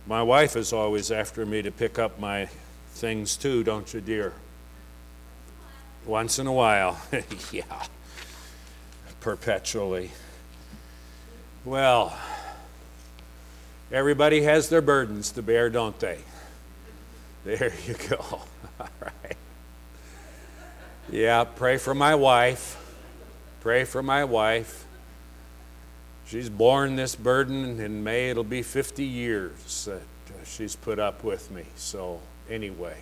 My wife is always after me to pick up my things too, don't you, dear? Once in a while. Yeah, perpetually. Well, everybody has their burdens to bear, don't they? There you go. All right. Yeah, pray for my wife. Pray for my wife. She's borne this burden. In May, it'll be 50 years that she's put up with me. So, anyway.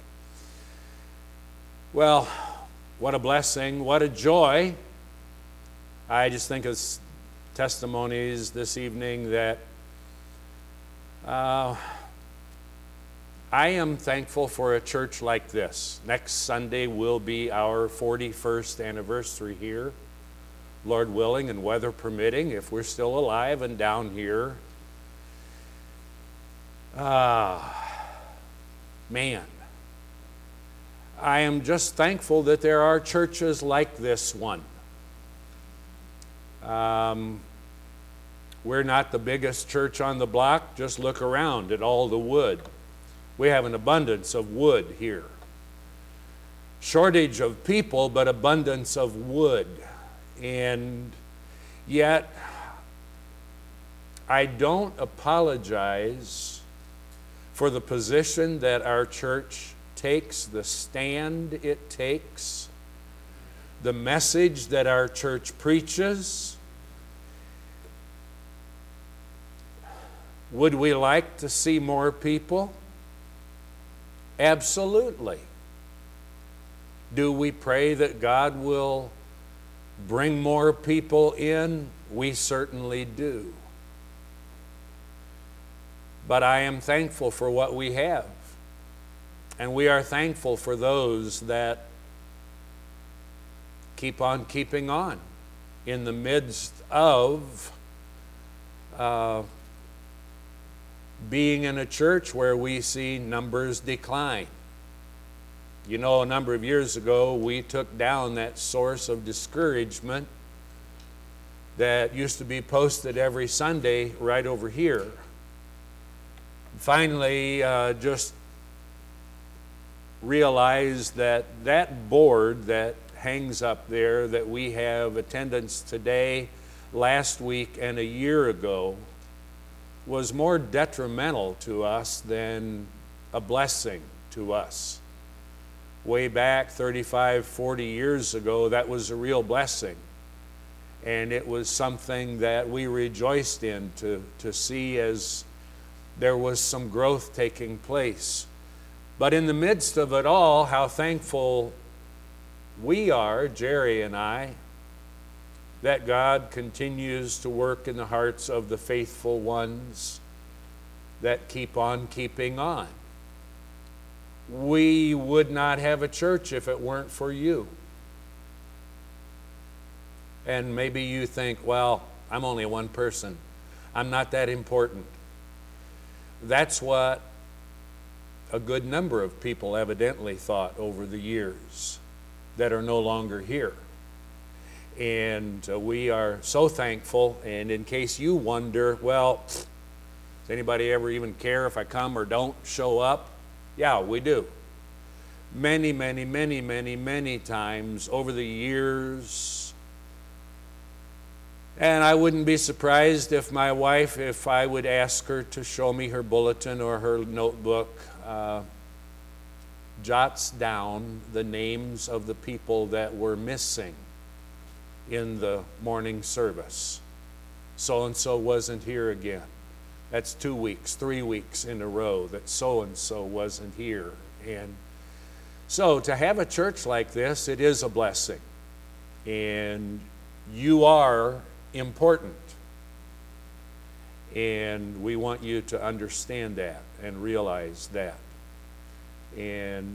Well, what a blessing. What a joy. I just think of testimonies this evening that I am thankful for a church like this. Next Sunday will be our 41st anniversary here, Lord willing and weather permitting, if we're still alive and down here. Man, I am just thankful that there are churches like this one. We're not the biggest church on the block. Just look around at all the wood. We have an abundance of wood here. Shortage of people, but abundance of wood. And yet, I don't apologize for the position that our church takes, the stand it takes, the message that our church preaches. Would we like to see more people? Absolutely. Do we pray that God will bring more people in? We certainly do. But I am thankful for what we have. And we are thankful for those that keep on keeping on in the midst of being in a church where we see numbers decline. You know, a number of years ago, we took down that source of discouragement that used to be posted every Sunday right over here. Finally, just realized that that board that hangs up there, that we have attendance today, last week, and a year ago, was more detrimental to us than a blessing to us. Way back 35, 40 years ago, that was a real blessing. And it was something that we rejoiced in to see as there was some growth taking place. But in the midst of it all, how thankful we are, Jerry and I, that God continues to work in the hearts of the faithful ones that keep on keeping on. We would not have a church if it weren't for you. And maybe you think, well, I'm only one person. I'm not that important. That's what a good number of people evidently thought over the years that are no longer here. And we are so thankful. And in case you wonder, well, does anybody ever even care if I come or don't show up? Yeah, we do. Many, many, many, many, many times over the years. And I wouldn't be surprised if my wife, if I would ask her to show me her bulletin or her notebook, jots down the names of the people that were missing in the morning service. So-and-so wasn't here again. That's 2 weeks, 3 weeks in a row that so-and-so wasn't here. And so to have a church like this, it is a blessing. And you are important. And we want you to understand that and realize that. And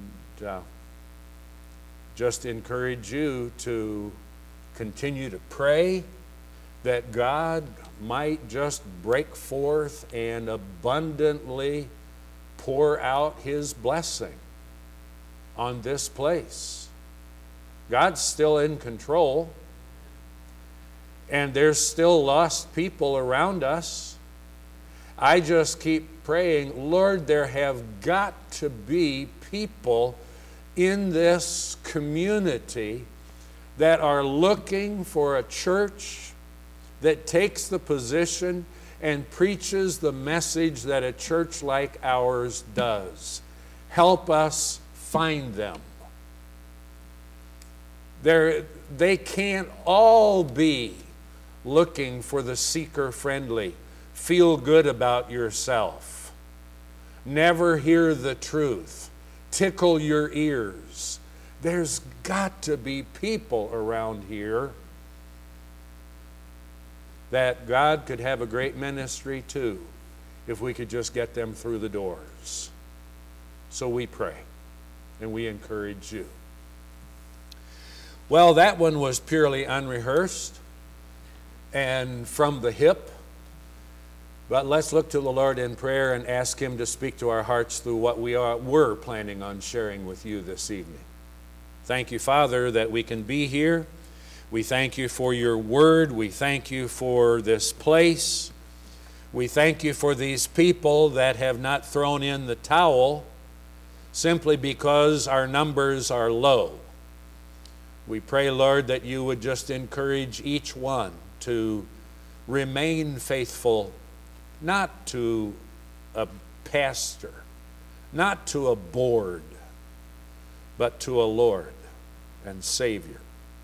just encourage you to continue to pray that God might just break forth and abundantly pour out His blessing on this place. God's still in control, and there's still lost people around us. I just keep praying, Lord, there have got to be people in this community that are looking for a church that takes the position and preaches the message that a church like ours does. Help us find them. They can't all be looking for the seeker-friendly, feel good about yourself, never hear the truth, tickle your ears. There's got to be people around here that God could have a great ministry to if we could just get them through the doors. So we pray and we encourage you. Well, that one was purely unrehearsed and from the hip. But let's look to the Lord in prayer and ask Him to speak to our hearts through what we're planning on sharing with you this evening. Thank you, Father, that we can be here. We thank you for your word. We thank you for this place. We thank you for these people that have not thrown in the towel simply because our numbers are low. We pray, Lord, that you would just encourage each one to remain faithful, not to a pastor, not to a board, but to a Lord and Savior.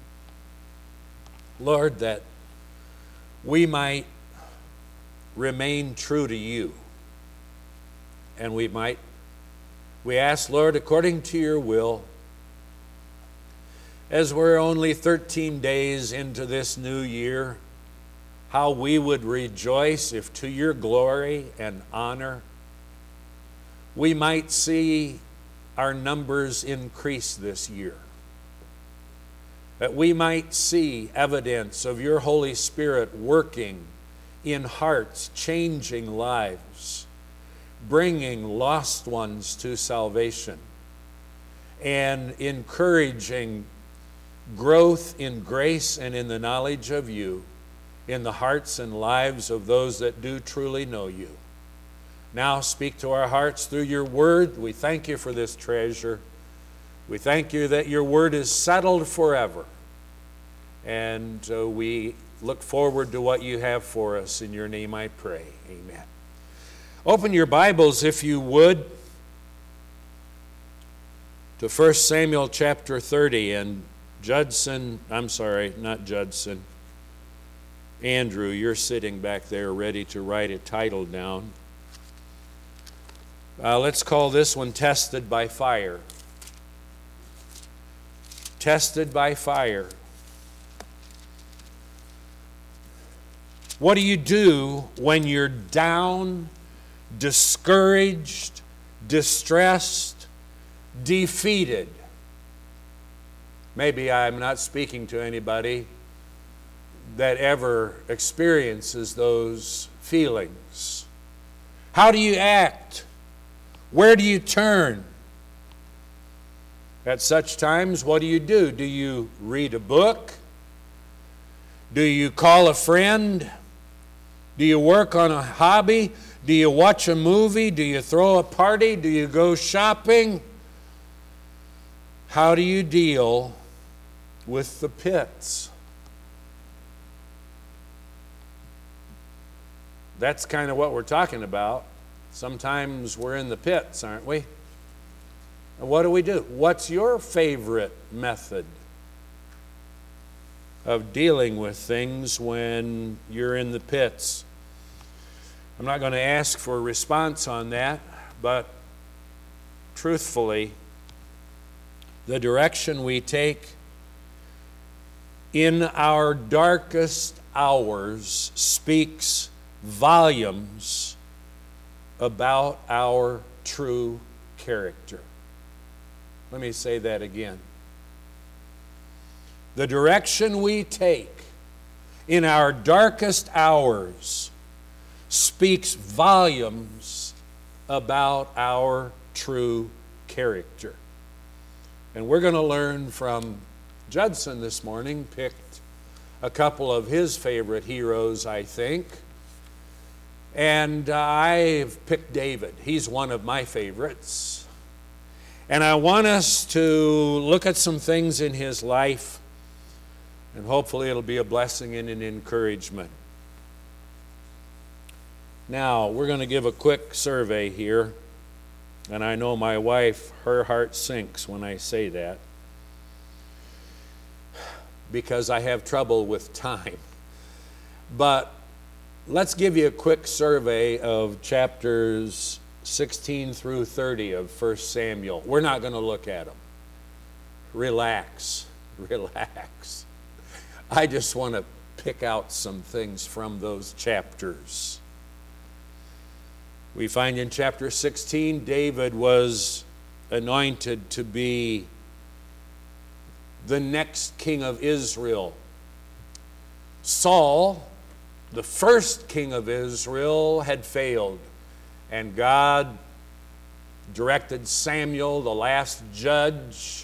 Lord, that we might remain true to you. And we ask, Lord, according to your will, as we're only 13 days into this new year, how we would rejoice if to your glory and honor we might see our numbers increase this year. That we might see evidence of your Holy Spirit working in hearts, changing lives, bringing lost ones to salvation, and encouraging growth in grace and in the knowledge of you in the hearts and lives of those that do truly know you. Now speak to our hearts through your word. We thank you for this treasure. We thank you that your word is settled forever. And we look forward to what you have for us. In your name I pray. Amen. Open your Bibles, if you would, to 1 Samuel chapter 30. And Andrew, you're sitting back there ready to write a title down. Let's call this one Tested by Fire. Tested by Fire. What do you do when you're down, discouraged, distressed, defeated? Maybe I'm not speaking to anybody that ever experiences those feelings. How do you act? Where do you turn? At such times, what do you do? Do you read a book? Do you call a friend? Do you work on a hobby? Do you watch a movie? Do you throw a party? Do you go shopping? How do you deal with the pits? That's kind of what we're talking about. Sometimes we're in the pits, aren't we? And what do? What's your favorite method of dealing with things when you're in the pits? I'm not going to ask for a response on that, but truthfully, the direction we take in our darkest hours speaks volumes about our true character. Let me say that again. The direction we take in our darkest hours speaks volumes about our true character. And we're going to learn from Judson this morning, picked a couple of his favorite heroes, I think. And I've picked David. He's one of my favorites. And I want us to look at some things in his life, and hopefully it'll be a blessing and an encouragement. Now, we're going to give a quick survey here. And I know my wife, her heart sinks when I say that, because I have trouble with time. But let's give you a quick survey of chapters 16 through 30 of 1 Samuel. We're not going to look at them. Relax. I just want to pick out some things from those chapters. We find in chapter 16, David was anointed to be the next king of Israel. Saul, the first king of Israel, had failed, and God directed Samuel, the last judge,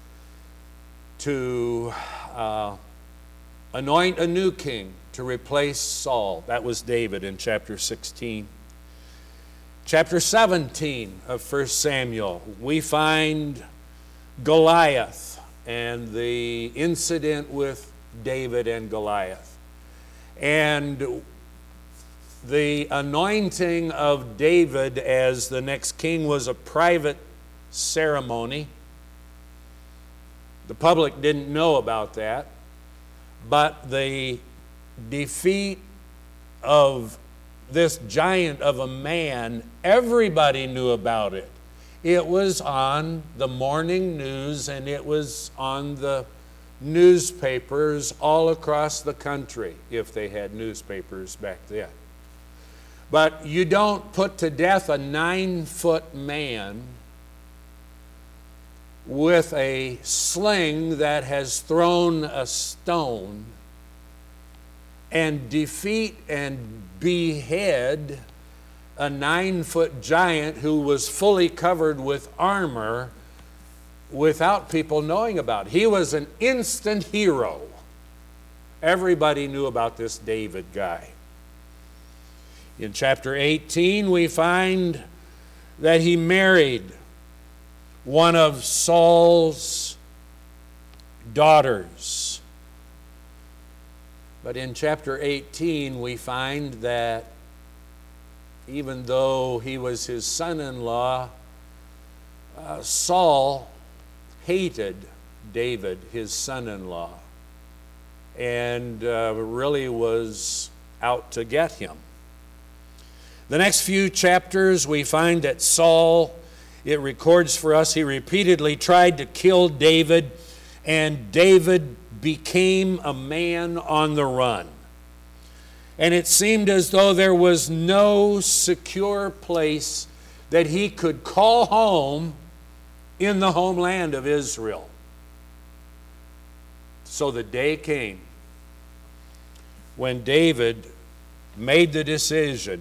to anoint a new king to replace Saul. That was David in chapter 16. Chapter 17 of 1 Samuel, we find Goliath and the incident with David and Goliath. And the anointing of David as the next king was a private ceremony. The public didn't know about that, but the defeat of this giant of a man, everybody knew about it. It was on the morning news, and it was on the newspapers all across the country, if they had newspapers back then. But you don't put to death a 9-foot man with a sling that has thrown a stone and defeat and behead a 9-foot giant who was fully covered with armor without people knowing about it. He was an instant hero. Everybody knew about this David guy. In chapter 18, we find that he married one of Saul's daughters. But in chapter 18, we find that even though he was his son-in-law, Saul hated David, his son-in-law, and really was out to get him. The next few chapters, we find that Saul, it records for us, he repeatedly tried to kill David, and David became a man on the run. And it seemed as though there was no secure place that he could call home in the homeland of Israel. So the day came when David made the decision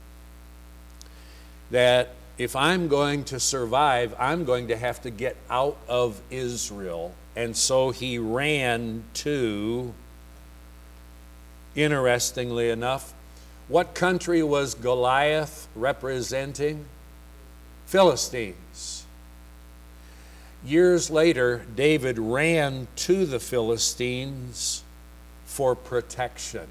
that if I'm going to survive, I'm going to have to get out of Israel. And so he ran to, interestingly enough, what country was Goliath representing? Philistines. Years later, David ran to the Philistines for protection.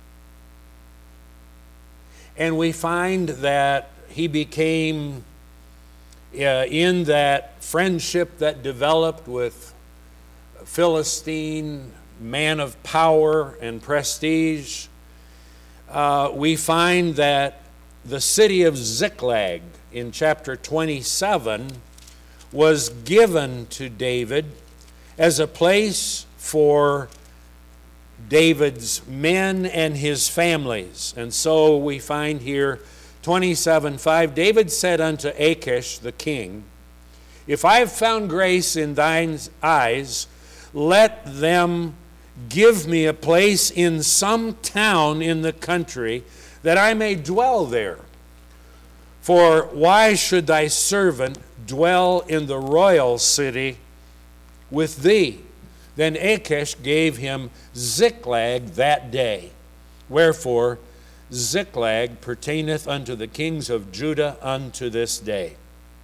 And we find that he became, in that friendship that developed with a Philistine man of power and prestige, we find that the city of Ziklag in chapter 27 was given to David as a place for David's men and his families. And so we find here 27:5, David said unto Achish the king, if I have found grace in thine eyes, let them give me a place in some town in the country, that I may dwell there. For why should thy servant dwell in the royal city with thee? Then Achish gave him Ziklag that day. Wherefore Ziklag pertaineth unto the kings of Judah unto this day.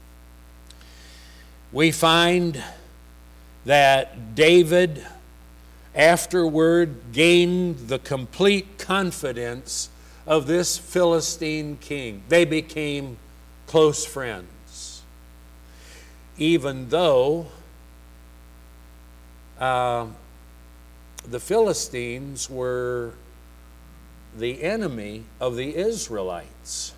We find that David afterward gained the complete confidence of this Philistine king. They became close friends. Even though the Philistines were the enemy of the Israelites,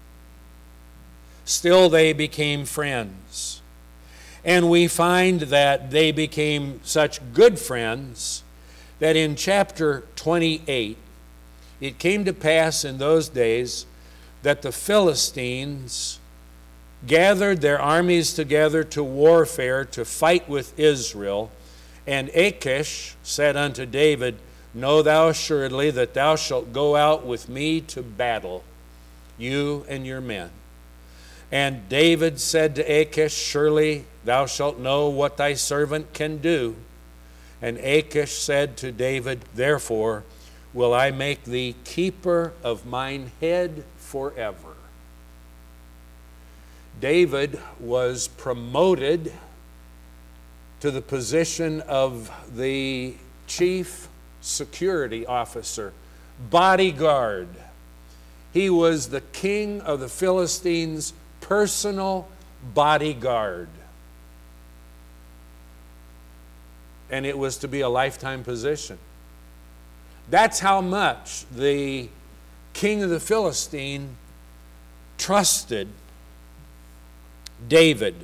still they became friends. And we find that they became such good friends that in chapter 28, it came to pass in those days that the Philistines gathered their armies together to warfare, to fight with Israel. And Achish said unto David, Know thou assuredly that thou shalt go out with me to battle, you and your men. And David said to Achish, Surely thou shalt know what thy servant can do. And Achish said to David, Therefore will I make thee keeper of mine head forever. David was promoted to the position of the chief security officer, bodyguard. He was the king of the Philistines' personal bodyguard. And it was to be a lifetime position. That's how much the king of the Philistine trusted David.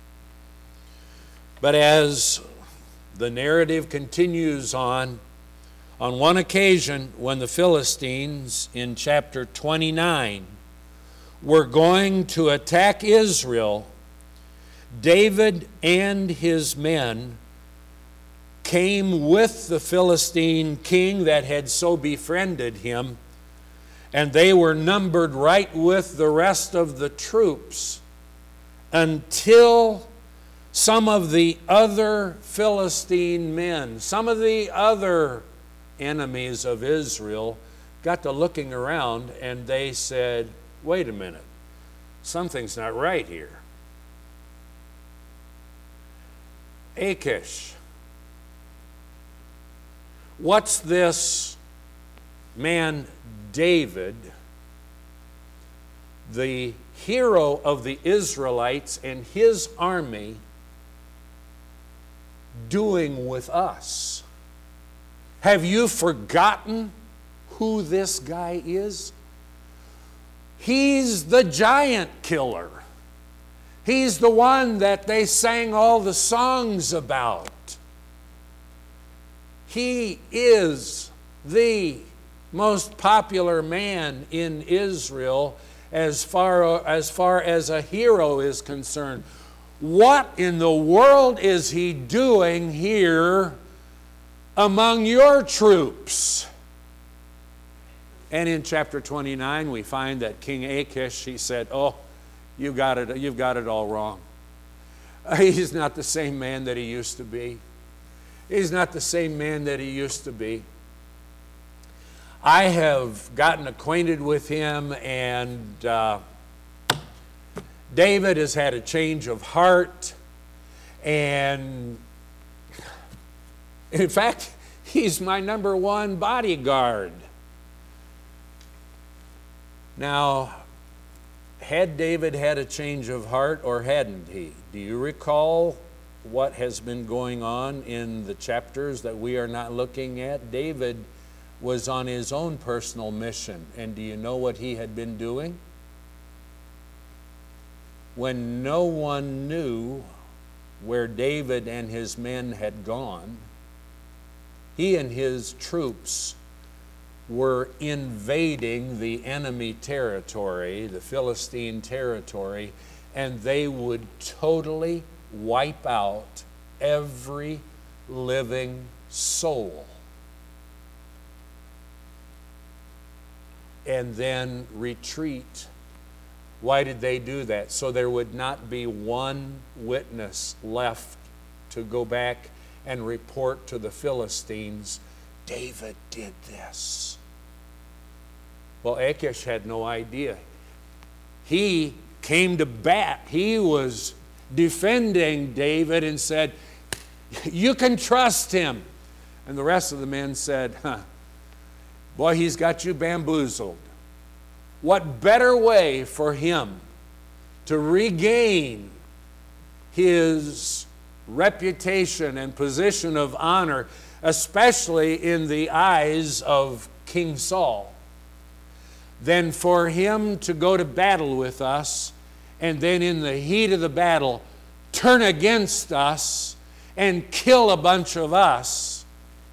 But as the narrative continues on one occasion when the Philistines in chapter 29 were going to attack Israel, David and his men came with the Philistine king that had so befriended him, and they were numbered right with the rest of the troops until some of the other Philistine men, some of the other enemies of Israel, got to looking around and they said, Wait a minute, something's not right here. Achish, what's this man David, the hero of the Israelites and his army, doing with us? Have you forgotten who this guy is? He's the giant killer. He's the one that they sang all the songs about. He is the most popular man in Israel as far as a hero is concerned. What in the world is he doing here among your troops? And in chapter 29, we find that King Achish, he said, Oh, you've got it all wrong. He's not the same man that he used to be. He's not the same man that he used to be. I have gotten acquainted with him, and David has had a change of heart, and in fact, he's my number one bodyguard. Now, had David had a change of heart or hadn't he? Do you recall what has been going on in the chapters that we are not looking at? David was on his own personal mission, and do you know what he had been doing? When no one knew where David and his men had gone, he and his troops were invading the enemy territory, the Philistine territory, and they would totally wipe out every living soul. And then retreat. Why did they do that? So there would not be one witness left to go back and report to the Philistines, David did this. Well, Achish had no idea. He came to bat. He was defending David and said, you can trust him. And the rest of the men said, boy, he's got you bamboozled. What better way for him to regain his reputation and position of honor, especially in the eyes of King Saul, than for him to go to battle with us and then in the heat of the battle turn against us and kill a bunch of us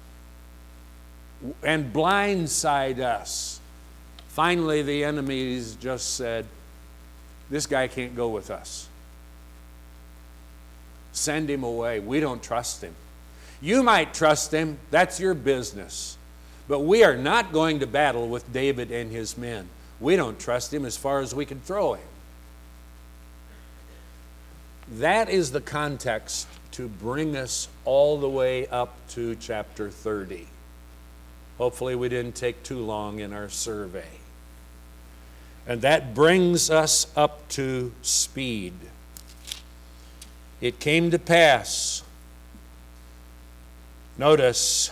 and blindside us. Finally, the enemies just said, this guy can't go with us. Send him away. We don't trust him. You might trust him. That's your business. But we are not going to battle with David and his men. We don't trust him as far as we can throw him. That is the context to bring us all the way up to chapter 30. Hopefully we didn't take too long in our survey. And that brings us up to speed. It came to pass. Notice,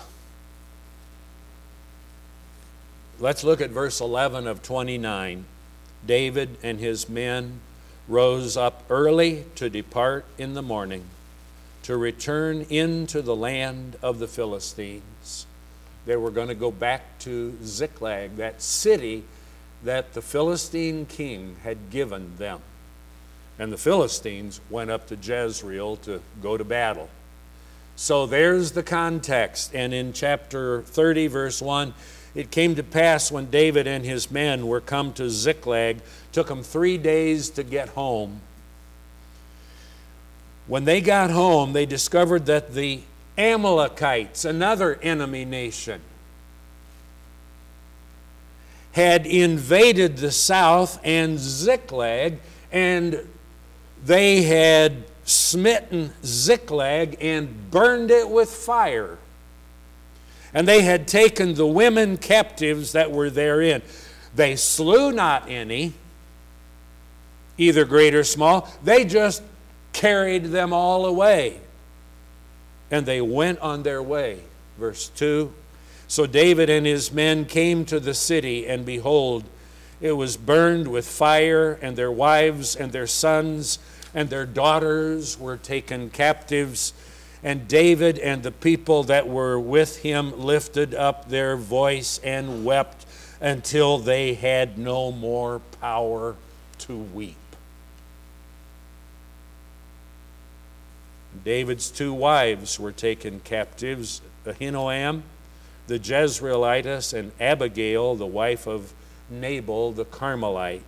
let's look at verse 11 of 29. David and his men rose up early to depart in the morning, to return into the land of the Philistines. They were going to go back to Ziklag, that city that the Philistine king had given them. And the Philistines went up to Jezreel to go to battle. So there's the context. And in chapter 30, verse 1, it came to pass when David and his men were come to Ziklag, took them 3 days to get home. When they got home, they discovered that the Amalekites, another enemy nation, had invaded the south and Ziklag, and they had smitten Ziklag and burned it with fire. And they had taken the women captives that were therein. They slew not any, either great or small. They just carried them all away. And they went on their way. Verse 2. So David and his men came to the city, and behold, it was burned with fire, and their wives and their sons and their daughters were taken captives. And David and the people that were with him lifted up their voice and wept until they had no more power to weep. David's 2 wives were taken captives, Ahinoam the Jezreelitess, and Abigail, the wife of Nabal the Carmelite.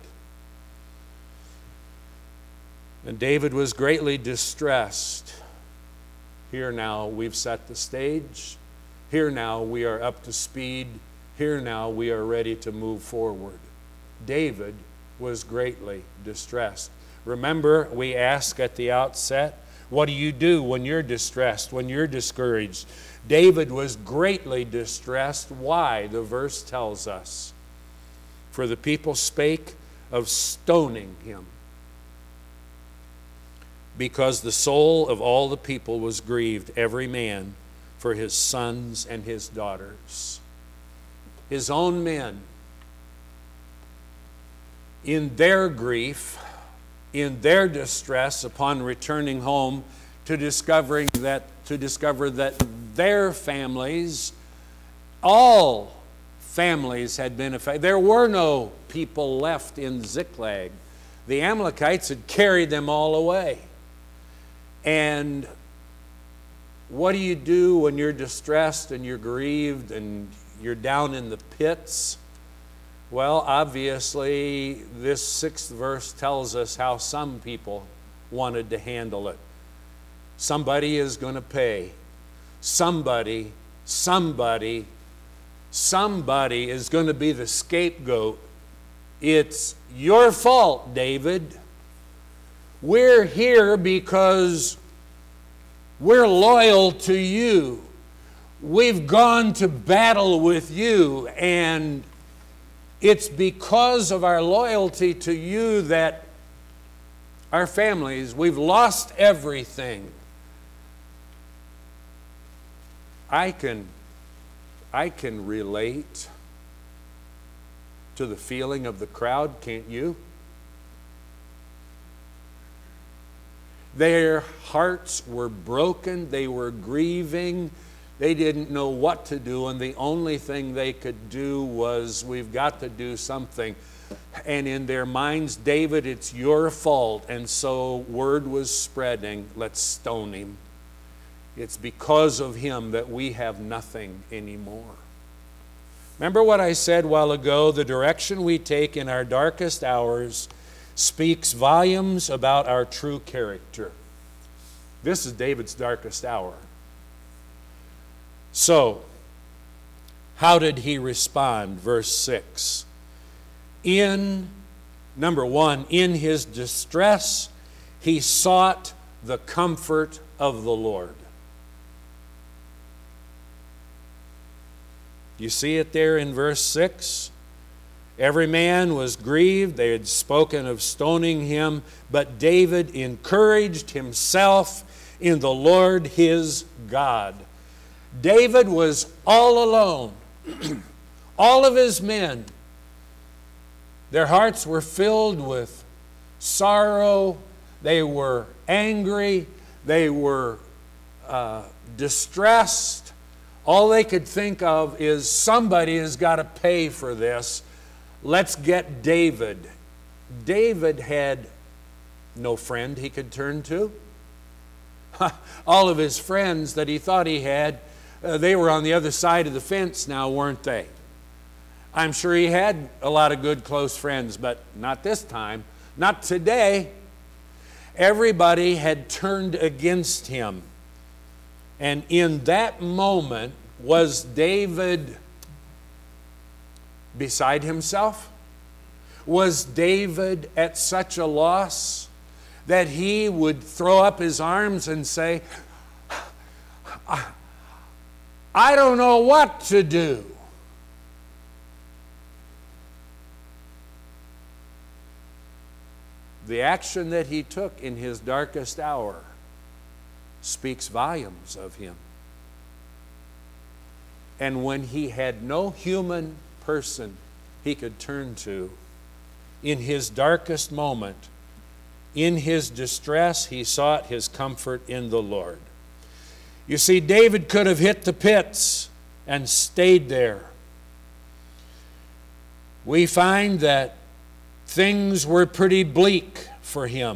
And David was greatly distressed. Here now we've set the stage. Here now we are up to speed. Here now we are ready to move forward. David was greatly distressed. Remember, we asked at the outset, what do you do when you're distressed, when you're discouraged? David was greatly distressed. Why? The verse tells us. For the people spake of stoning him, because the soul of all the people was grieved, every man for his sons and his daughters. His own men, in their grief, in their distress upon returning home, to discover that their families, all families had been affected. There were no people left in Ziklag. The Amalekites had carried them all away. And what do you do when you're distressed and you're grieved and you're down in the pits? Well, obviously, this 6th verse tells us how some people wanted to handle it. Somebody is going to pay. Somebody is going to be the scapegoat. It's your fault, David. We're here because we're loyal to you. We've gone to battle with you, and It's because of our loyalty to you that our families, we've lost everything. I can relate to the feeling of the crowd, can't you? Their hearts were broken, they were grieving, they didn't know what to do, and the only thing they could do was, we've got to do something. And in their minds, David, it's your fault. And so word was spreading, let's stone him. It's because of him that we have nothing anymore. Remember what I said a while ago, the direction we take in our darkest hours speaks volumes about our true character. This is David's darkest hour. So, how did he respond? Verse 6. Number one, in his distress, he sought the comfort of the Lord. You see it there in verse 6? Every man was grieved. They had spoken of stoning him, but David encouraged himself in the Lord his God. David was all alone. All of his men, their hearts were filled with sorrow. They were angry. They were distressed. All they could think of is somebody has got to pay for this. Let's get David. David had no friend he could turn to. All of his friends that he thought he had, they were on the other side of the fence now, weren't they? I'm sure he had a lot of good close friends, but not this time. Not today. Everybody had turned against him. And in that moment, was David beside himself? Was David at such a loss that he would throw up his arms and say, I don't know what to do? The action that he took in his darkest hour speaks volumes of him. And when he had no human person he could turn to, in his darkest moment, in his distress, he sought his comfort in the Lord. You see, David could have hit the pits and stayed there. We find that things were pretty bleak for him.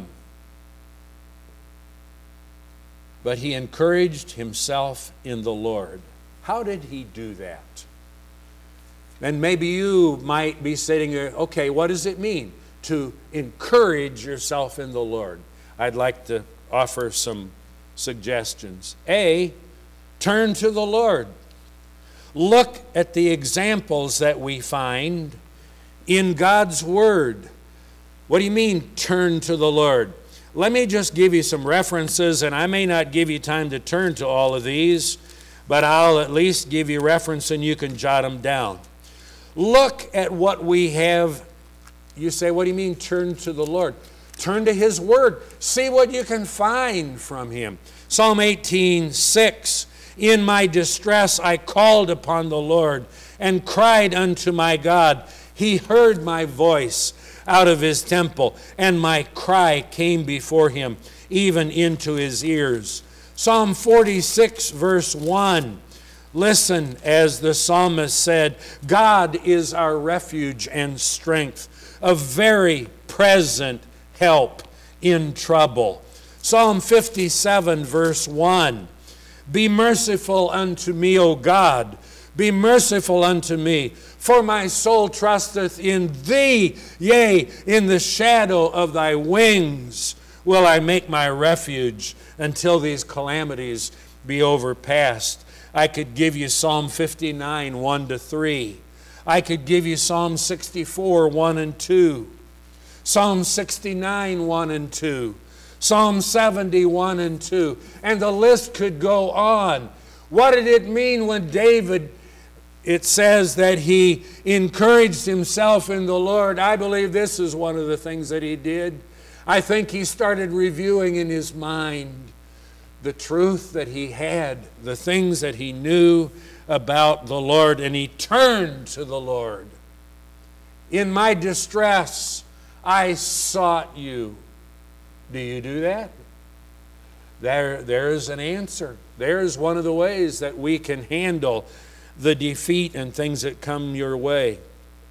But he encouraged himself in the Lord. How did he do that? And maybe you might be sitting there, okay, what does it mean to encourage yourself in the Lord? I'd like to offer some suggestions. A, turn to the Lord. Look at the examples that we find in God's Word. What do you mean, turn to the Lord? Let me just give you some references, and I may not give you time to turn to all of these, but I'll at least give you reference and you can jot them down. Look at what we have. You say, what do you mean, turn to the Lord? Turn to His Word. See what you can find from Him. Psalm 18:6. In my distress I called upon the Lord and cried unto my God. He heard my voice out of His temple, and my cry came before Him, even into His ears. Psalm 46, verse 1. Listen, as the psalmist said, God is our refuge and strength, a very present help in trouble. Psalm 57, verse 1. Be merciful unto me, O God. Be merciful unto me, for my soul trusteth in Thee. Yea, in the shadow of Thy wings will I make my refuge until these calamities be overpast. I could give you Psalm 59, 1-3. I could give you Psalm 64, 1 and 2. Psalm 69, 1 and 2. Psalm 71 and 2. And the list could go on. What did it mean when David it says that he encouraged himself in the Lord. I believe this is one of the things that he did. I think he started reviewing in his mind the truth that he had, the things that he knew about the Lord, and he turned to the Lord. In my distress, I sought you. Do you do that? There's an answer. There's one of the ways that we can handle the defeat and things that come your way.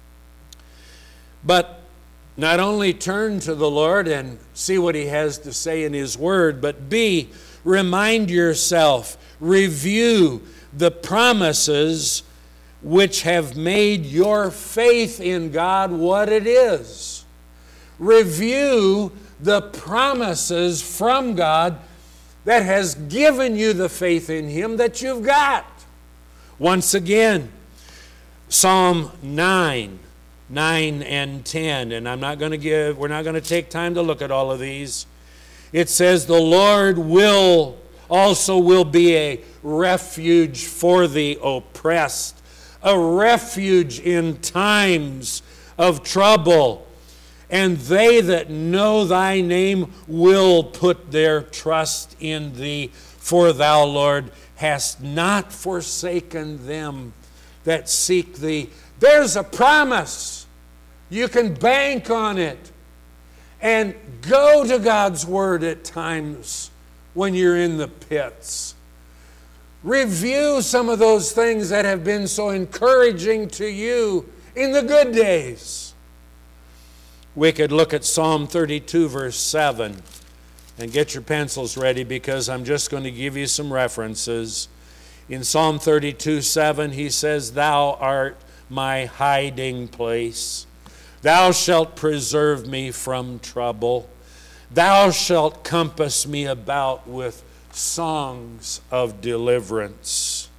But not only turn to the Lord and see what he has to say in his word, but B, remind yourself, review the promises which have made your faith in God what it is. Review the promises from God that has given you the faith in him that you've got. Once again, Psalm 9 and 10, and we're not going to take time to look at all of these. It says, the Lord will be a refuge for the oppressed, a refuge in times of trouble. And they that know thy name will put their trust in thee, for thou, Lord, hast not forsaken them that seek thee. There's a promise. You can bank on it. And go to God's word at times when you're in the pits. Review some of those things that have been so encouraging to you in the good days. We could look at Psalm 32, verse 7, and get your pencils ready because I'm just going to give you some references. In Psalm 32, 7, he says, thou art my hiding place. Thou shalt preserve me from trouble. Thou shalt compass me about with songs of deliverance.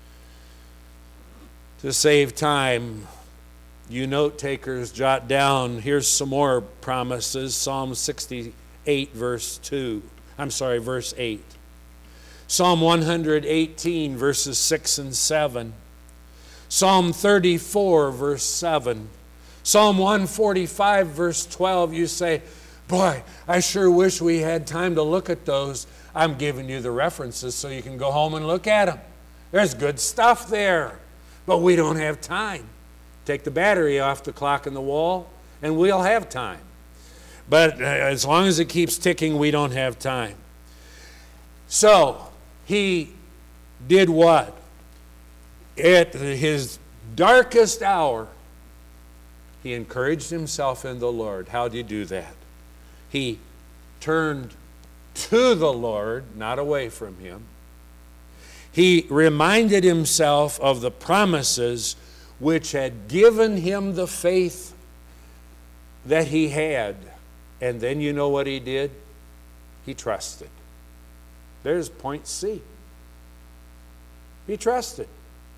To save time, you note takers, jot down, here's some more promises. Psalm 68, verse 8. Psalm 118, verses 6 and 7. Psalm 34, verse 7. Psalm 145, verse 12, you say, boy, I sure wish we had time to look at those. I'm giving you the references so you can go home and look at them. There's good stuff there, but we don't have time. Take the battery off the clock in the wall, and we'll have time. But as long as it keeps ticking, we don't have time. So, he did what? At his darkest hour, he encouraged himself in the Lord. How did he do that? He turned to the Lord, not away from him. He reminded himself of the promises which had given him the faith that he had. And then you know what he did? He trusted. There's point C. He trusted.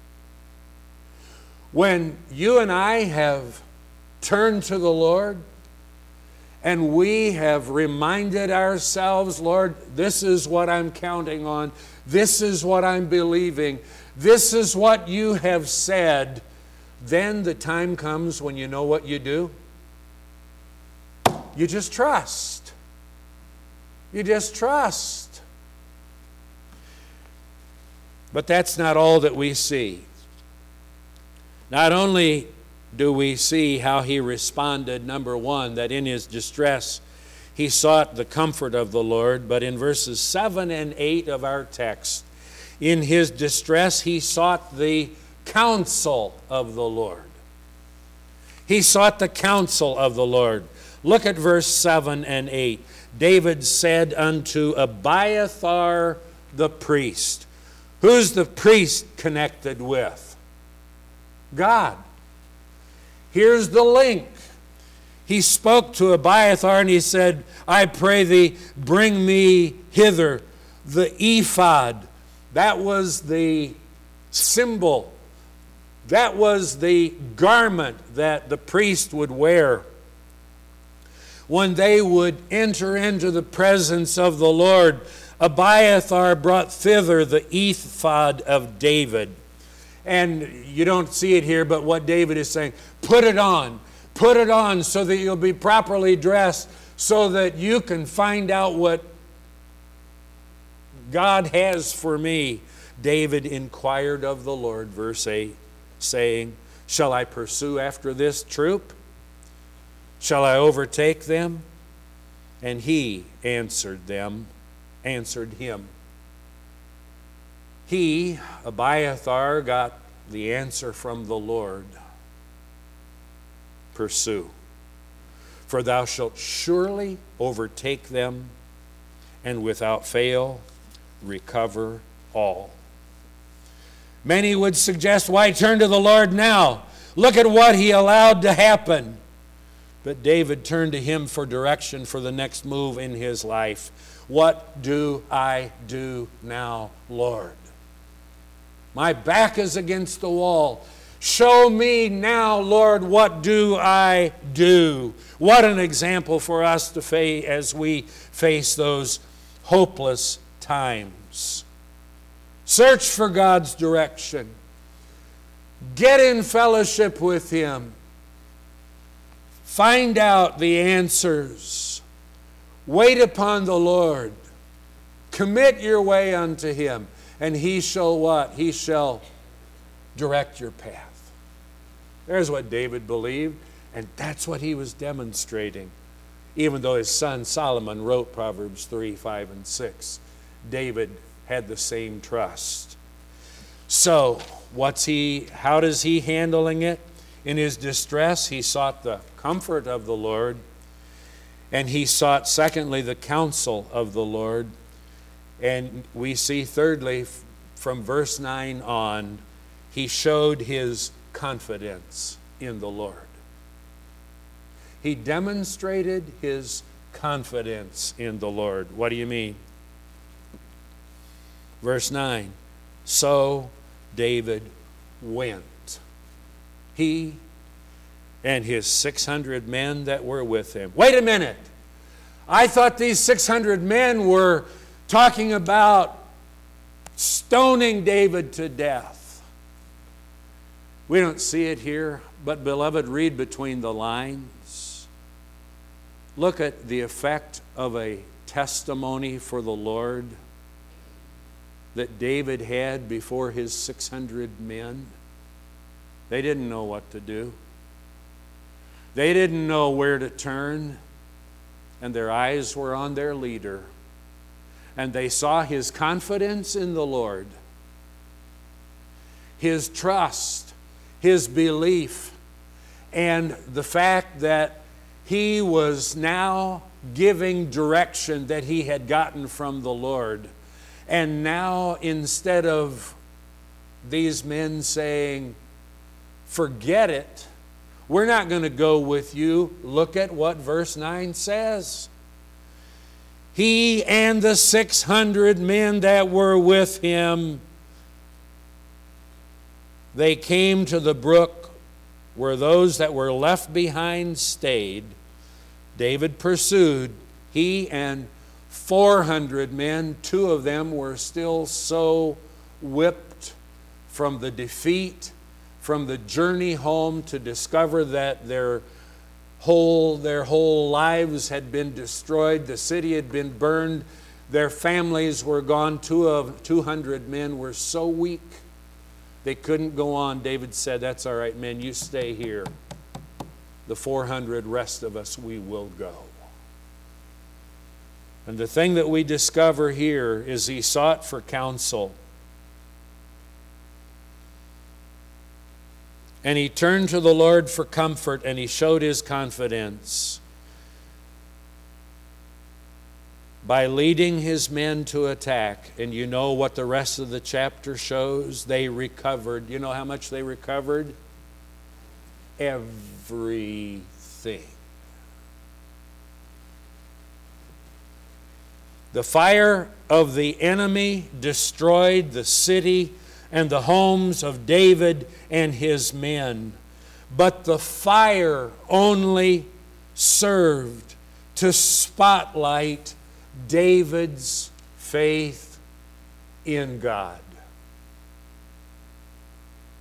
When you and I have turned to the Lord and we have reminded ourselves, Lord, this is what I'm counting on. This is what I'm believing. This is what you have said. Then the time comes when you know what you do. You just trust. You just trust. But that's not all that we see. Not only do we see how he responded, number one, that in his distress he sought the comfort of the Lord, but in verses 7 and 8 of our text, in his distress he sought the counsel of the Lord. He sought the counsel of the Lord. Look at verse 7 and 8. David said unto Abiathar the priest. Who's the priest connected with? God. Here's the link. He spoke to Abiathar and he said, I pray thee, bring me hither the ephod. That was the symbol. That was the garment that the priest would wear when they would enter into the presence of the Lord. Abiathar brought thither the ephod of David. And you don't see it here, but what David is saying, put it on. Put it on so that you'll be properly dressed, so that you can find out what God has for me. David inquired of the Lord, verse 8, saying, shall I pursue after this troop? Shall I overtake them? And he answered him. He, Abiathar, got the answer from the Lord. Pursue. For thou shalt surely overtake them, and without fail recover all. Many would suggest, why turn to the Lord now? Look at what he allowed to happen. But David turned to him for direction for the next move in his life. What do I do now, Lord? My back is against the wall. Show me now, Lord, what do I do? What an example for us to face as we face those hopeless times. Search for God's direction. Get in fellowship with him. Find out the answers. Wait upon the Lord. Commit your way unto him. And he shall what? He shall direct your path. There's what David believed, and that's what he was demonstrating. Even though his son Solomon wrote Proverbs 3, 5, and 6, David had the same trust. So, how does he handling it? In his distress, he sought the comfort of the Lord, and he sought, secondly, the counsel of the Lord. And we see, thirdly, from verse 9 on, he showed his confidence in the Lord. He demonstrated his confidence in the Lord. What do you mean? Verse 9, so David went. He and his 600 men that were with him. Wait a minute. I thought these 600 men were talking about stoning David to death. We don't see it here, but beloved, read between the lines. Look at the effect of a testimony for the Lord that David had before his 600 men. They didn't know what to do. They didn't know where to turn, and their eyes were on their leader. And they saw his confidence in the Lord, his trust, his belief, and the fact that he was now giving direction that he had gotten from the Lord. And now, instead of these men saying, forget it, we're not going to go with you, look at what verse 9 says. He and the 600 men that were with him, they came to the brook where those that were left behind stayed. David pursued, he and 400 men. 2 of them were still so whipped from the defeat, from the journey home to discover that their whole lives had been destroyed. The city had been burned. Their families were gone. 200 men were so weak they couldn't go on. David said, that's all right, men, you stay here. The 400 rest of us, we will go. And the thing that we discover here is he sought for counsel. And he turned to the Lord for comfort, and he showed his confidence by leading his men to attack. And you know what the rest of the chapter shows? They recovered. You know how much they recovered? Everything. The fire of the enemy destroyed the city and the homes of David and his men. But the fire only served to spotlight David's faith in God.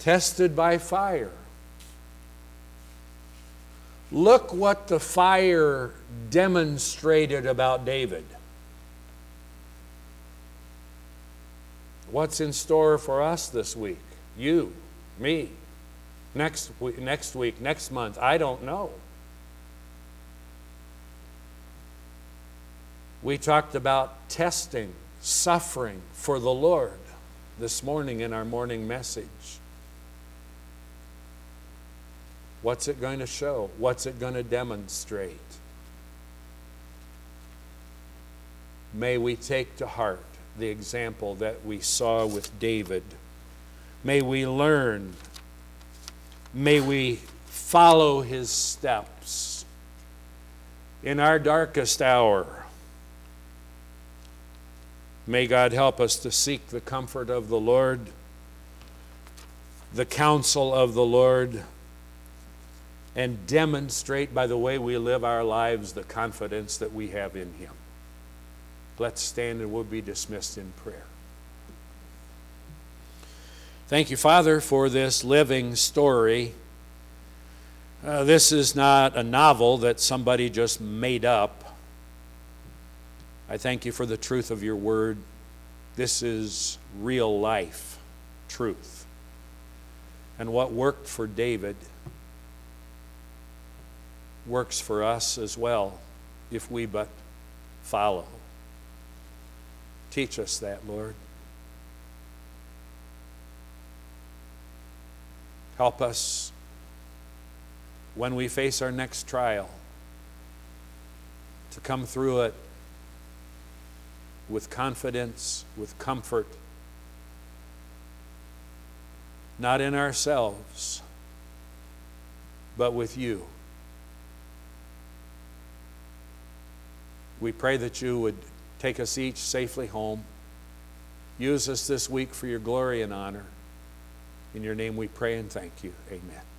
tested by fire. Look what the fire demonstrated about David. What's in store for us this week? You, me, next week, next month, I don't know. We talked about testing, suffering for the Lord this morning in our morning message. What's it going to show? What's it going to demonstrate? May we take to heart the example that we saw with David. May we learn. May we follow his steps in our darkest hour. May God help us to seek the comfort of the Lord, the counsel of the Lord, and demonstrate by the way we live our lives the confidence that we have in Him. Let's stand and we'll be dismissed in prayer. Thank you, Father, for this living story. This is not a novel that somebody just made up. I thank you for the truth of your word. This is real life truth. And what worked for David works for us as well if we but follow. Teach us that, Lord. Help us when we face our next trial to come through it with confidence, with comfort, not in ourselves, but with you. We pray that you would take us each safely home. Use us this week for your glory and honor. In your name we pray and thank you. Amen.